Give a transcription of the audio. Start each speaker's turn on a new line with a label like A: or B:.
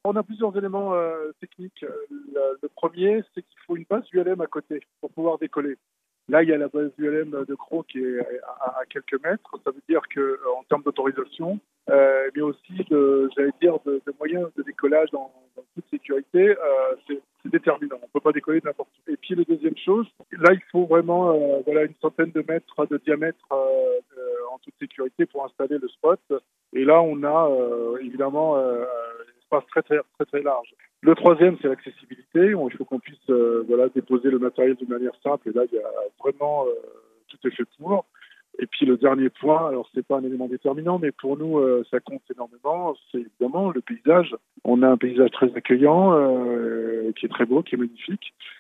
A: On a plusieurs éléments techniques. Le premier, c'est qu'il faut une base ULM à côté pour pouvoir décoller. Là, il y a la base ULM de Crau qui est à quelques mètres. Ça veut dire que en termes d'autorisation, mais aussi de moyens de décollage dans toute sécurité, c'est déterminant. On ne peut pas décoller de n'importe où. Et puis, la deuxième chose, là, il faut vraiment une centaine de mètres de diamètre en toute sécurité pour installer le spot. Et là, on a évidemment un espace très large. Le troisième, c'est l'accessibilité. Il faut qu'on puisse déposer le matériel d'une manière simple. Et là, il y a vraiment tout est fait pour. Et puis le dernier point, alors c'est pas un élément déterminant, mais pour nous ça compte énormément, c'est évidemment le paysage. On a un paysage très accueillant, qui est très beau, qui est magnifique.